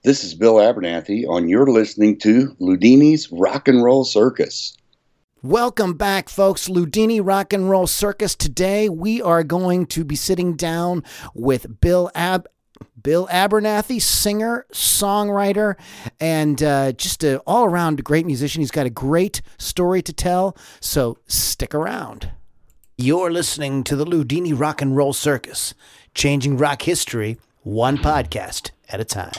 This is Bill Abernathy, and you're listening to Ludini's Rock and Roll Circus. Welcome back, folks. Ludini Rock and Roll Circus. Today, we are going to be sitting down with Bill Abernathy, singer, songwriter, and just an all-around great musician. He's got a great story to tell, so stick around. You're listening to the Ludini Rock and Roll Circus, changing rock history one podcast at a time.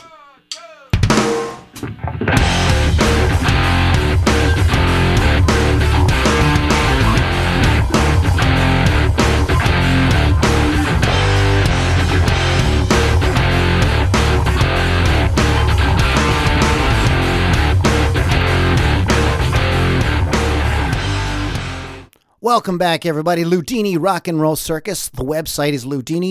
Welcome back, everybody. Ludini Rock and Roll Circus. The website is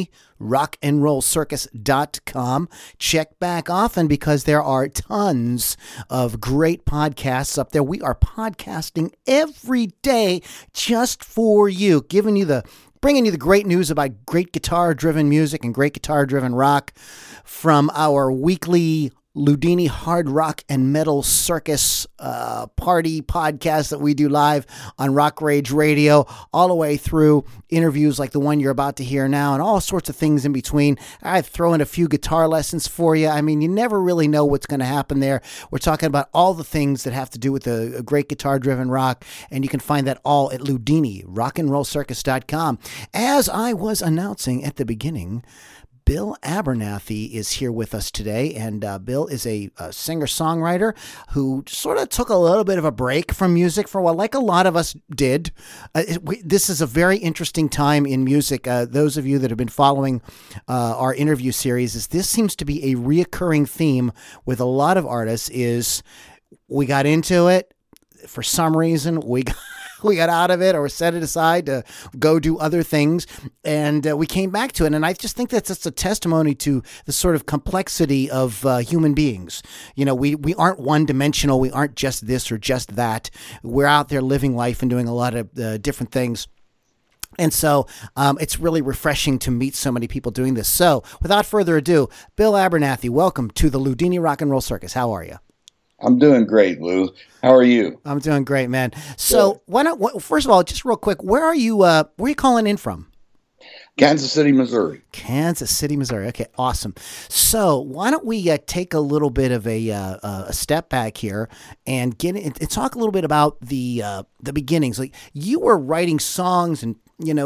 ludinirockandrollcircus.com. Check back often because there are tons of great podcasts up there. We are podcasting every day just for you, bringing you the great news about great guitar-driven music and great guitar-driven rock from our weekly Ludini Hard Rock and Metal Circus party podcast that we do live on Rock Rage Radio, all the way through interviews like the one you're about to hear now and all sorts of things in between. I throw in a few guitar lessons for you. I mean, you never really know what's going to happen there. We're talking about all the things that have to do with a great guitar-driven rock, and you can find that all at ludinirockandrollcircus.com. As I was announcing at the beginning, Bill Abernathy is here with us today, and Bill is a singer-songwriter who sort of took a little bit of a break from music for a while, like a lot of us did. This is a very interesting time in music. Those of you that have been following our interview series, this seems to be a reoccurring theme with a lot of artists, is we got into it for some reason, we got out of it or set it aside to go do other things, and we came back to it. And I just think that's just a testimony to the sort of complexity of human beings. You know, we aren't one-dimensional. We aren't just this or just that. We're out there living life and doing a lot of different things. And so it's really refreshing to meet so many people doing this. So without further ado, Bill Abernathy, welcome to the Ludini Rock and Roll Circus. How are you? I'm doing great, Lou. How are you? I'm doing great, man. So first of all, just real quick, where are you calling in from? Kansas City, Missouri. Kansas City, Missouri. Okay, awesome. So why don't we take a little bit of a step back here and talk a little bit about the beginnings. Like, you were writing songs and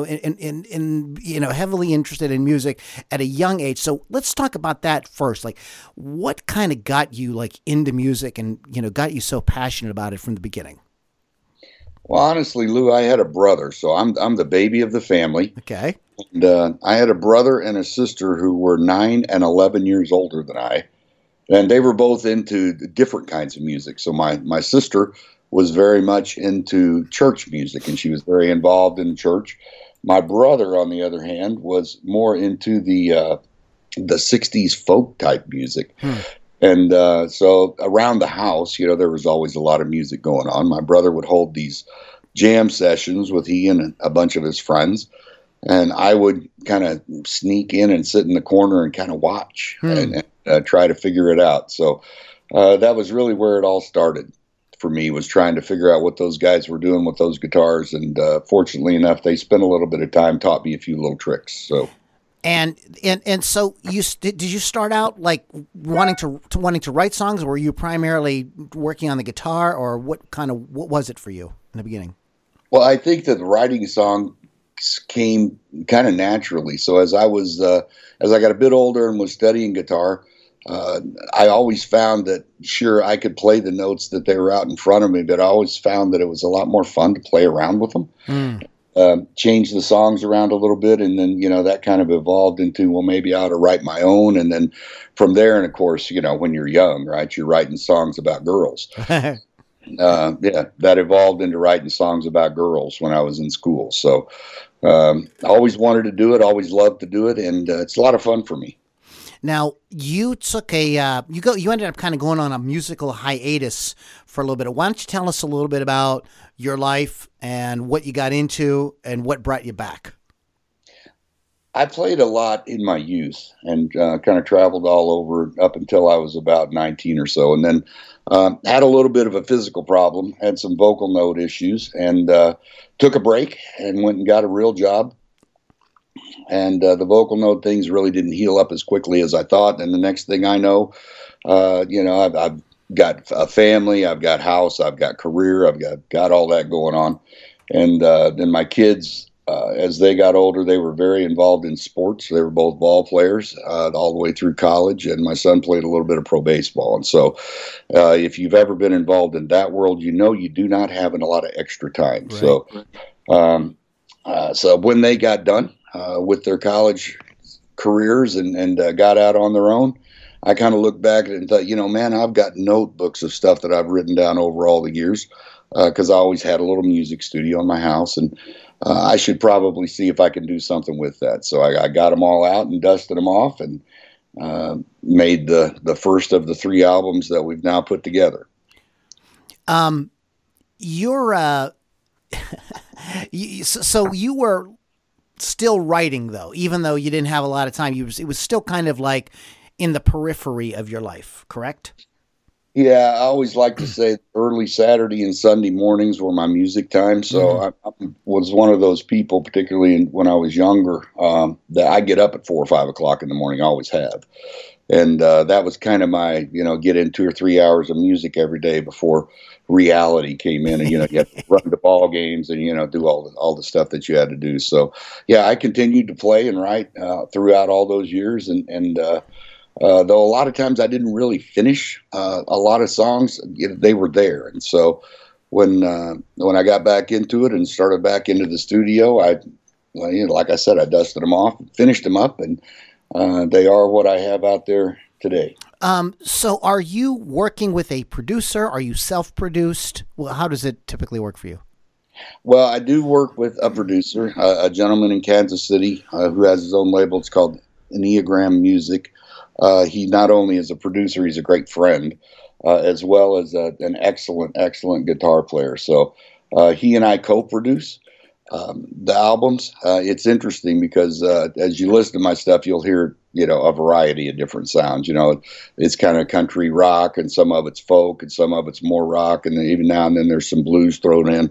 heavily interested in music at a young age. So let's talk about that first. Like, what kind of got you into music and, got you so passionate about it from the beginning? Well, honestly, Lou, I had a brother, so I'm the baby of the family. Okay. And I had a brother and a sister who were 9 and 11 years older than I, and they were both into different kinds of music. So my sister was very much into church music, and she was very involved in church. My brother, on the other hand, was more into the 60s folk type music. And so around the house, there was always a lot of music going on. My brother would hold these jam sessions with he and a bunch of his friends, and I would kind of sneak in and sit in the corner and kind of watch and try to figure it out. So that was really where it all started for me, was trying to figure out what those guys were doing with those guitars. And fortunately enough, they spent a little bit of time, taught me a few little tricks. So. And so did you start out like wanting to write songs, or were you primarily working on the guitar, or what was it for you in the beginning? Well, I think that writing songs came kind of naturally. So as I got a bit older and was studying guitar, I always found that, sure, I could play the notes that they were out in front of me, but I always found that it was a lot more fun to play around with them. Change the songs around a little bit, and then, that kind of evolved into, well, maybe I ought to write my own. And then from there, and of course, when you're young, right, you're writing songs about girls. That evolved into writing songs about girls when I was in school. So I always wanted to do it, always loved to do it, and it's a lot of fun for me. Now, you took you ended up kind of going on a musical hiatus for a little bit. Why don't you tell us a little bit about your life and what you got into and what brought you back? I played a lot in my youth and kind of traveled all over up until I was about 19 or so. And then had a little bit of a physical problem, had some vocal note issues, and took a break and went and got a real job. And the vocal note things really didn't heal up as quickly as I thought. And the next thing I know, I've got a family, I've got house, I've got career, I've got all that going on. And then my kids, as they got older, they were very involved in sports. They were both ball players all the way through college, and my son played a little bit of pro baseball. And so if you've ever been involved in that world, you do not have a lot of extra time. Right. So when they got done with their college careers and got out on their own, I kind of looked back and thought, man, I've got notebooks of stuff that I've written down over all the years because I always had a little music studio in my house, and I should probably see if I can do something with that. So I got them all out and dusted them off and made the first of the 3 albums that we've now put together. So you were still writing, though, even though you didn't have a lot of time. It was still kind of like in the periphery of your life, correct? Yeah, I always like to say early Saturday and Sunday mornings were my music time. So I was one of those people, particularly when I was younger, that I get up at 4 or 5 o'clock in the morning. I always have. And that was kind of my, get in 2 or 3 hours of music every day before reality came in. And, you had to run to ball games and, do all the stuff that you had to do. So, yeah, I continued to play and write throughout all those years. And though a lot of times I didn't really finish a lot of songs, they were there. And so when I got back into it and started back into the studio, like I said, I dusted them off, finished them up, and they are what I have out there today. So are you working with a producer? Are you self-produced? Well, how does it typically work for you? Well, I do work with a producer, a gentleman in Kansas City who has his own label. It's called Enneagram Music. He not only is a producer, he's a great friend, as well as an excellent guitar player. So he and I co-produce the albums. It's interesting because as you listen to my stuff, you'll hear a variety of different sounds. It's kind of country rock, and some of it's folk, and some of it's more rock, and then even now and then there's some blues thrown in.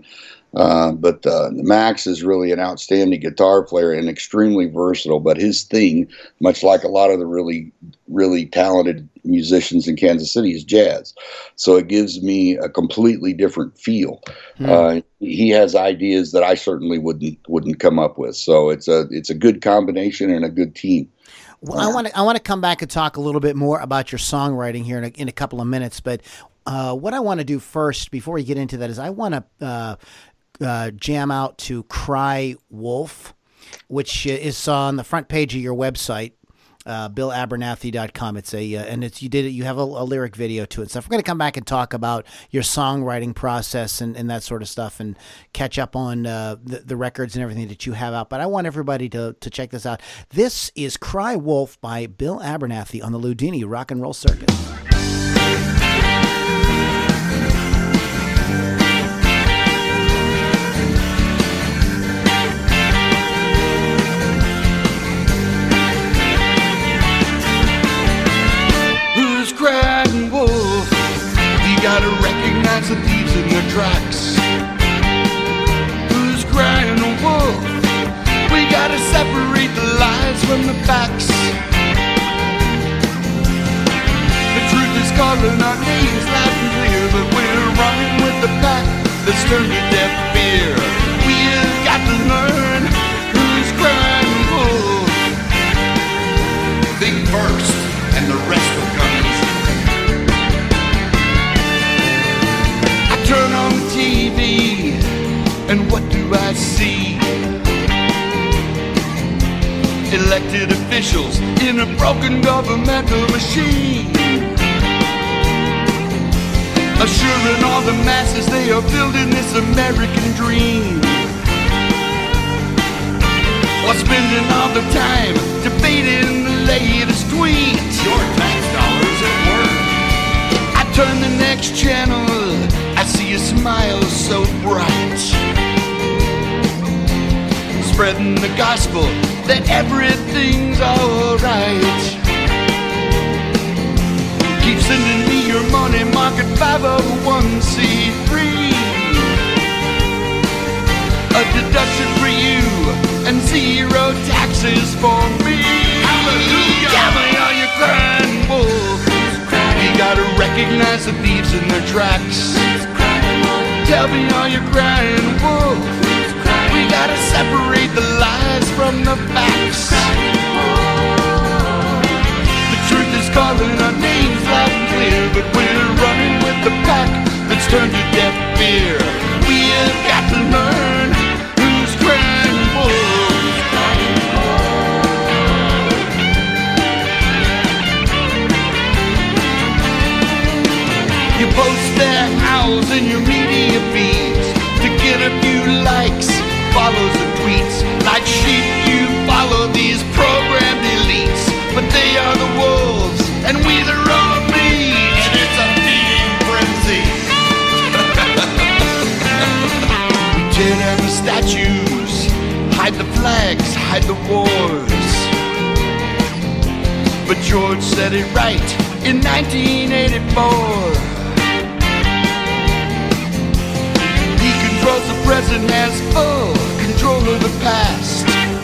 But Max is really an outstanding guitar player and extremely versatile. But his thing, much like a lot of the really, really talented musicians in Kansas City, is jazz. So it gives me a completely different feel. He has ideas that I certainly wouldn't come up with. So it's a good combination and a good team. Well, I want to come back and talk a little bit more about your songwriting here in a couple of minutes. But what I want to do first, before we get into that, is I want to jam out to Cry Wolf, which is on the front page of your website, BillAbernathy.com. You have a lyric video to it. So we're going to come back and talk about your songwriting process and that sort of stuff, and catch up on the records and everything that you have out. But I want everybody to check this out. This is Cry Wolf by Bill Abernathy on the Loudini Rock and Roll Circus. Crying wolf, you gotta recognize the thieves in their tracks. Who's crying wolf? We gotta separate the lies from the facts. The truth is calling our names loud and clear, but we're running with the pack that's turned to deaf fear. We've got to learn who's crying wolf. Think first, and the rest will come easy. Turn on TV, and what do I see? Elected officials in a broken governmental machine, assuring all the masses they are building this American dream, while spending all the time debating the latest tweets. Your tax dollars at work. I turn the next channel, I see a smile so bright, spreading the gospel that everything's alright. Keep sending me your money market 501c3. A deduction for you and 0 taxes for me. Hallelujah! Tell me, are you crying wolf? You gotta recognize the thieves in their tracks. Tell me, are you crying wolf? We gotta separate the lies from the facts. The truth is calling our names loud and clear, but we're running with the pack that's turned to deaf ear. We have got to learn who's crying wolf. You post their howls in your media feeds to get a few likes, follows and tweets. Like sheep you follow these programmed elites, but they are the wolves and we the raw meat, and it's a feeding frenzy. We tear down the statues, hide the flags, hide the wars. But George said it right in 1984. The present has full control of the past,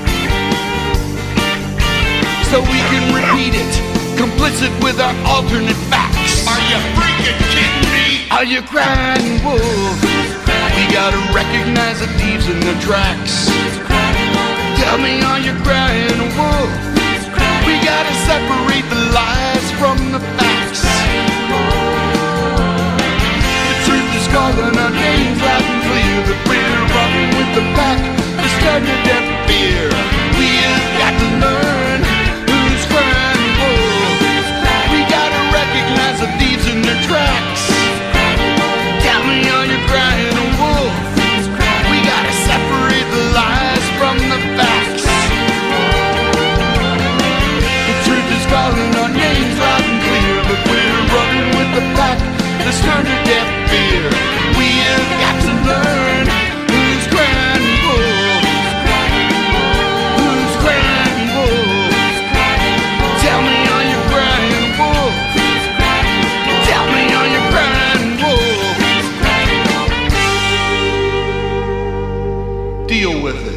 so we can repeat it, complicit with our alternate facts. Are you freaking kidding me? Are you crying wolf? We gotta recognize the thieves in their tracks. Tell me, are you crying wolf? We gotta separate the lies from the facts. The truth is calling our names loud and clear, but we're running with the pack. It's time to deaf ear. We have got to learn who's crying wolf. We gotta recognize the thieves in their tracks. Tell me, are you crying wolf? We gotta separate the lies from the facts. The truth is calling our names loud and clear, but we're running with the pack. Let's turn to deaf ear. We have got to learn who's crying wolf. Who's crying wolf? Tell me, are you crying wolf? Tell me, are you crying wolf? Deal with it.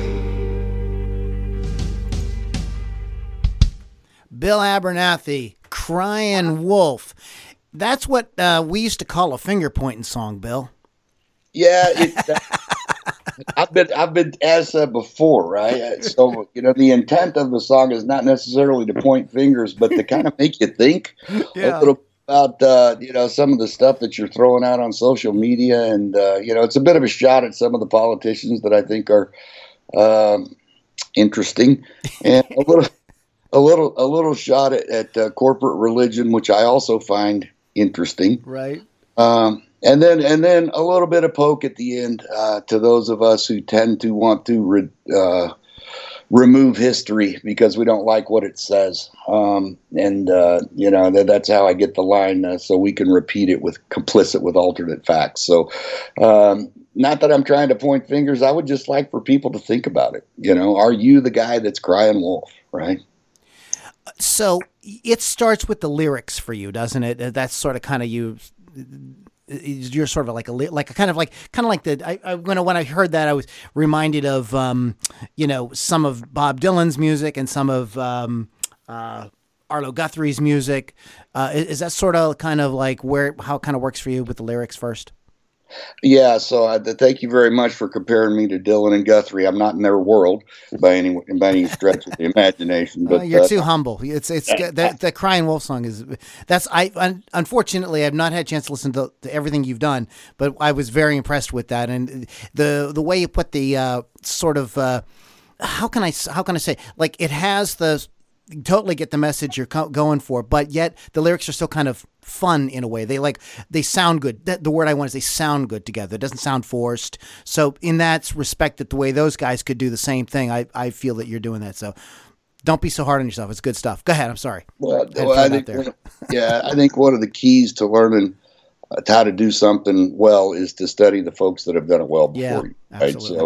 Bill Abernathy, Crying Wolf. That's what we used to call a finger pointing song, Bill. Yeah, I've been asked that before, right? So the intent of the song is not necessarily to point fingers, but to kind of make you think a little about some of the stuff that you're throwing out on social media, and it's a bit of a shot at some of the politicians that I think are interesting, and a little shot at corporate religion, which I also find interesting. Right. And then a little bit of poke at the end to those of us who tend to want to remove history because we don't like what it says. That's how I get the line so we can repeat it with complicit with alternate facts. So not that I'm trying to point fingers. I would just like for people to think about it. Are you the guy that's crying wolf, right? So it starts with the lyrics for you, doesn't it? That's sort of kind of you. You're sort of like when I heard that, I was reminded of some of Bob Dylan's music and some of Arlo Guthrie's music. Is that sort of kind of like how it kind of works for you with the lyrics first? Yeah, so thank you very much for comparing me to Dylan and Guthrie. I'm not in their world by any stretch of the imagination. But you're too humble. It's the Crying Wolf song is unfortunately I've not had a chance to listen to everything you've done, but I was very impressed with that, and the way you put the sort of how can I say, like, it has the. Totally get the message you're going for, but yet the lyrics are still kind of fun in a way. They sound good. The word I want is they sound good together. It doesn't sound forced. So in that respect, that the way those guys could do the same thing, I feel that you're doing that. So don't be so hard on yourself. It's good stuff. Go ahead. I'm sorry. I think one of the keys to learning how to do something well is to study the folks that have done it well before you. Right? Absolutely.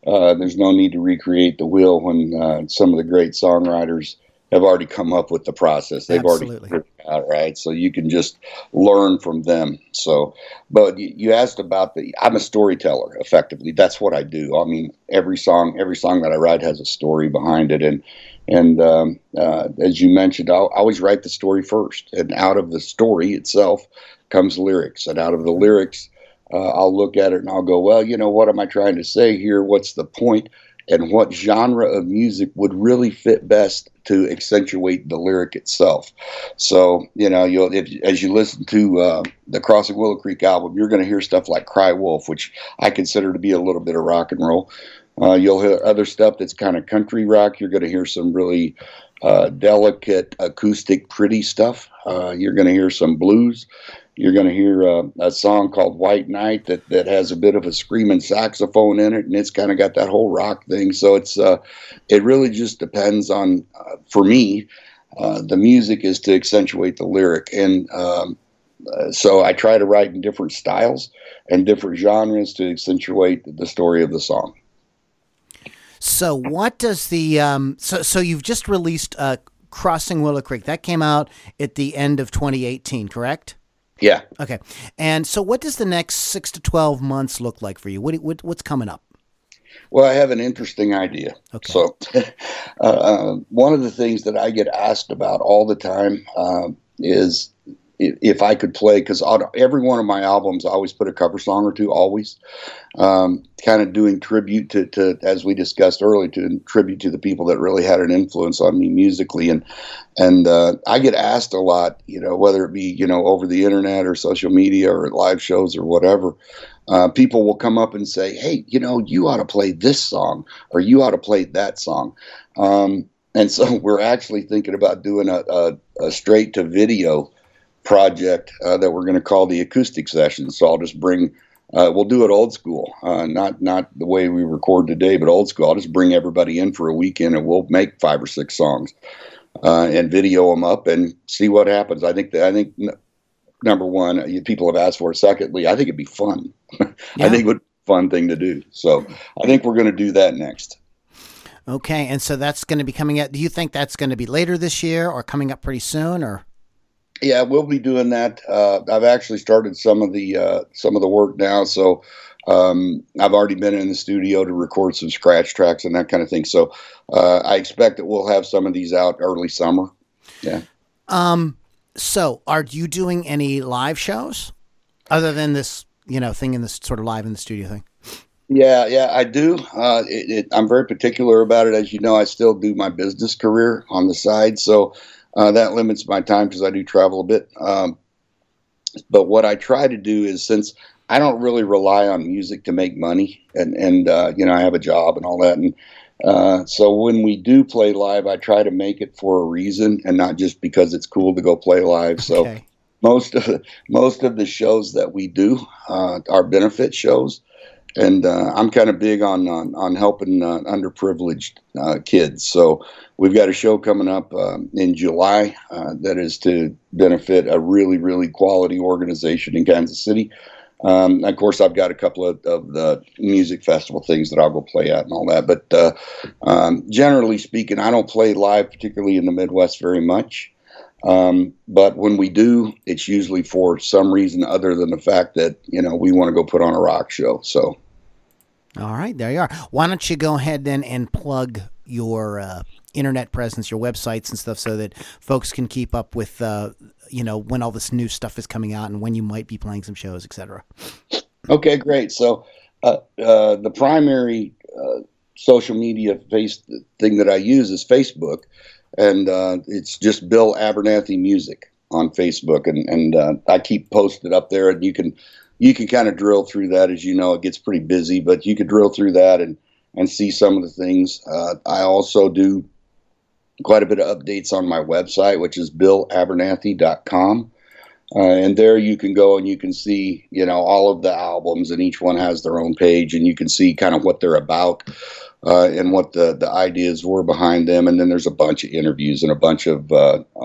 There's no need to recreate the wheel when some of the great songwriters have already come up with the process. They've Absolutely. already figured it out, right? So you can just learn from them. So, but you asked about I'm a storyteller, effectively. That's what I do. I mean, every song that I write has a story behind it. And as you mentioned, I always write the story first. And out of the story itself comes lyrics. And out of the lyrics, I'll look at it and I'll go, well, what am I trying to say here? What's the point? And what genre of music would really fit best to accentuate the lyric itself. So, as you listen to the Crossing Willow Creek album, you're going to hear stuff like Cry Wolf, which I consider to be a little bit of rock and roll. You'll hear other stuff that's kind of country rock. You're going to hear some really delicate, acoustic, pretty stuff. You're going to hear some blues. You're going to hear a song called White Night that has a bit of a screaming saxophone in it, and it's kind of got that whole rock thing. So it really just depends on, for me, the music is to accentuate the lyric. And so I try to write in different styles and different genres to accentuate the story of the song. So what does the so you've just released Crossing Willow Creek. That came out at the end of 2018, correct? Yeah. Okay. And so what does the next 6 to 12 months look like for you? What's coming up? Well, I have an interesting idea. Okay. So one of the things that I get asked about all the time is if I could play, because on every one of my albums, I always put a cover song or two, always kind of doing tribute to, as we discussed earlier, to tribute to the people that really had an influence on me musically. And I get asked a lot, whether it be, over the internet or social media or at live shows or whatever, people will come up and say, hey, you ought to play this song or you ought to play that song. And so we're actually thinking about doing a straight to video project that we're going to call the acoustic session. So I'll just bring, we'll do it old school, not the way we record today, but old school. I'll just bring everybody in for a weekend and we'll make 5 or 6 songs and video them up and see what happens. I think number one, people have asked for it. Secondly, I think it'd be fun. Yeah. I think it would be a fun thing to do. So I think we're going to do that next. Okay. And so that's going to be coming out. Do you think that's going to be later this year or coming up pretty soon or? Yeah, we'll be doing that. I've actually started some of the work now. So I've already been in the studio to record some scratch tracks and that kind of thing. So I expect that we'll have some of these out early summer. Yeah. So are you doing any live shows other than this, thing in this sort of live in the studio thing? Yeah, I do. I'm very particular about it. As you know, I still do my business career on the side. So that limits my time because I do travel a bit. But what I try to do is, since I don't really rely on music to make money and I have a job and all that. And so when we do play live, I try to make it for a reason and not just because it's cool to go play live. So most of the shows that we do are benefit shows. And I'm kind of big on helping underprivileged kids. So we've got a show coming up in July that is to benefit a really, really quality organization in Kansas City. Of course, I've got a couple of the music festival things that I'll go play at and all that. But generally speaking, I don't play live, particularly in the Midwest, very much. But when we do, it's usually for some reason other than the fact that, we want to go put on a rock show. So. All right, there you are. Why don't you go ahead then and plug your internet presence, your websites and stuff so that folks can keep up with, when all this new stuff is coming out and when you might be playing some shows, et cetera. Okay, great. So the primary social media thing that I use is Facebook. And it's just Bill Abernathy Music on Facebook, and I keep posted up there. And you can kind of drill through that, as you know, it gets pretty busy, but you could drill through that and see some of the things. I also do quite a bit of updates on my website, which is BillAbernathy.com, and there you can go and you can see all of the albums, and each one has their own page, and you can see kind of what they're about. And what the ideas were behind them. And then there's a bunch of interviews and a bunch of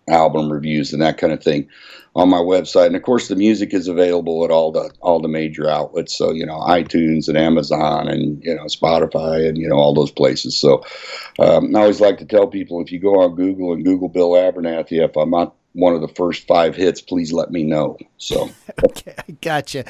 album reviews and that kind of thing on my website. And of course, the music is available at all the major outlets. So, iTunes and Amazon and, Spotify and, all those places. So I always like to tell people, if you go on Google and Google Bill Abernathy, if I'm not one of the first 5 hits, please let me know. So, okay, I gotcha.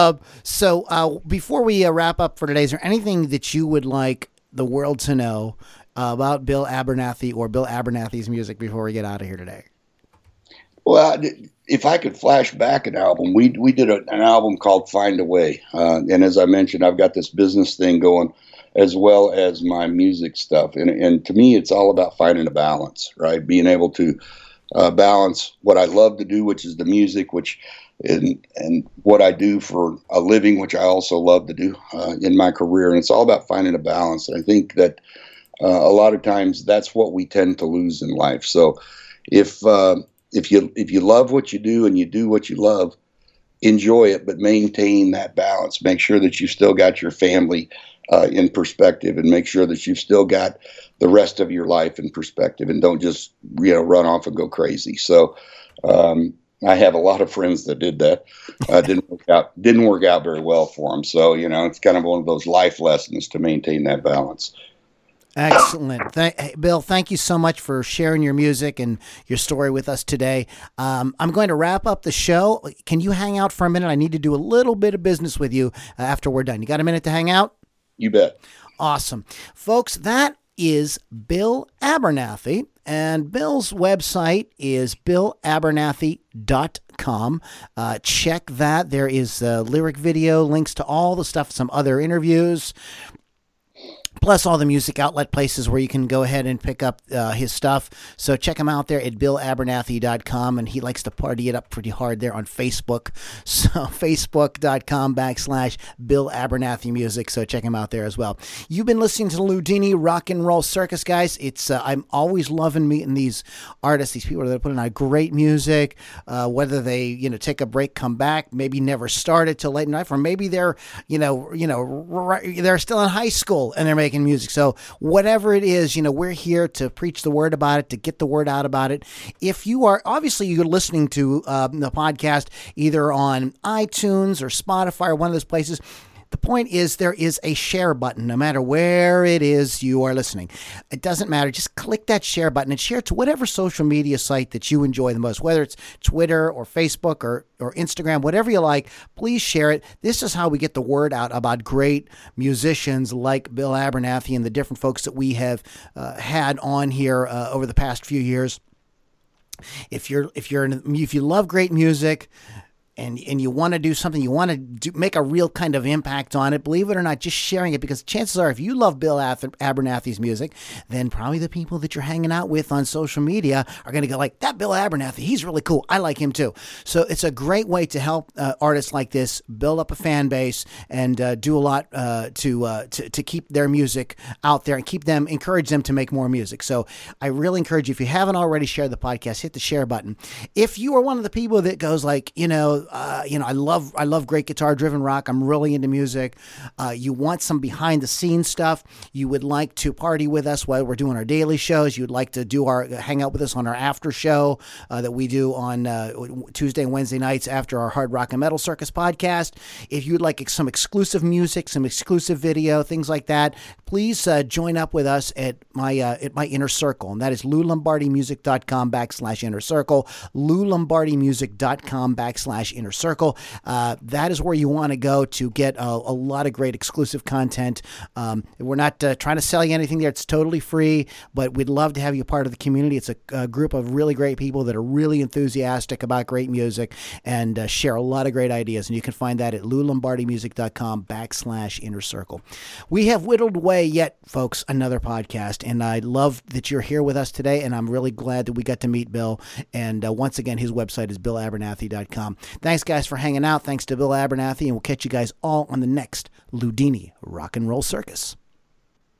So before we wrap up for today, is there anything that you would like the world to know about Bill Abernathy or Bill Abernathy's music before we get out of here today? Well, if I could flash back an album, we did an album called Find a Way. And as I mentioned, I've got this business thing going as well as my music stuff. And to me, it's all about finding a balance, right? Being able to balance what I love to do, which is the music, and what I do for a living, which I also love to do in my career. And it's all about finding a balance. And I think that a lot of times that's what we tend to lose in life. So if you love what you do and you do what you love, enjoy it, but maintain that balance. Make sure that you've still got your family in perspective, and make sure that you've still got the rest of your life in perspective, and don't just run off and go crazy. So I have a lot of friends that did that. Didn't work out very well for them. So it's kind of one of those life lessons to maintain that balance. Excellent. Bill, thank you so much for sharing your music and your story with us today. I'm going to wrap up the show. Can you hang out for a minute? I need to do a little bit of business with you after we're done. You got a minute to hang out? You bet. Awesome. Folks, that is Bill Abernathy, and Bill's website is billabernathy.com. Check that. There is a lyric video, links to all the stuff, some other interviews, plus all the music outlet places where you can go ahead and pick up his stuff. So check him out there at billabernathy.com, and he likes to party it up pretty hard there on Facebook. So facebook.com/Bill Abernathy Music. So check him out there as well. You've been listening to the Loudini Rock and Roll Circus, guys. It's I'm always loving meeting these artists, these people that are putting out great music, whether they take a break, come back, maybe never started till late in life, or maybe they're they're still in high school and they're making music. So whatever it is, we're here to preach the word about it, to get the word out about it. If you are, obviously you're listening to the podcast either on iTunes or Spotify or one of those places, the point is there is a share button no matter where it is you are listening. It doesn't matter. Just click that share button and share it to whatever social media site that you enjoy the most, whether it's Twitter or Facebook or Instagram, whatever you like. Please share it. This is how we get the word out about great musicians like Bill Abernathy and the different folks that we have had on here over the past few years. If you love great music, and you want to do something, you want to make a real kind of impact on it, believe it or not, just sharing it, because chances are if you love Bill Abernathy's music, then probably the people that you're hanging out with on social media are going to go like, that Bill Abernathy, he's really cool. I like him too. So it's a great way to help artists like this build up a fan base and do a lot to keep their music out there and encourage them to make more music. So I really encourage you, if you haven't already shared the podcast, hit the share button. If you are one of the people that goes like, I love great guitar driven rock. I'm really into music. You want some behind the scenes stuff. You would like to party with us while we're doing our daily shows. You'd like to hang out with us on our after show that we do on Tuesday and Wednesday nights after our Hard Rock and Metal Circus podcast. If you'd like some exclusive music, some exclusive video, things like that, please join up with us at my inner circle, and that is loulombardimusic.com/inner circle, loulombardimusic.com/inner circle. That is where you want to go to get a lot of great exclusive content. We're not trying to sell you anything there. It's totally free, but we'd love to have you part of the community. It's a group of really great people that are really enthusiastic about great music and share a lot of great ideas. And you can find that at loulombardimusic.com/inner circle. We have whittled away yet, folks, another podcast, and I love that you're here with us today, and I'm really glad that we got to meet Bill. And once again, his website is billabernathy.com. Thanks, guys, for hanging out. Thanks to Bill Abernathy, and we'll catch you guys all on the next Loudini Rock and Roll Circus.